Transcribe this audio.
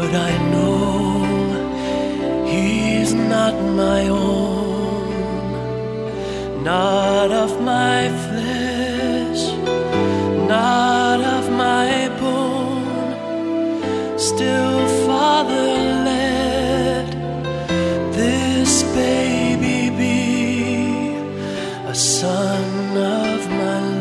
But I know he's not my own, not of my flesh, not of my bone. Still, Father, let this baby be a son of my life.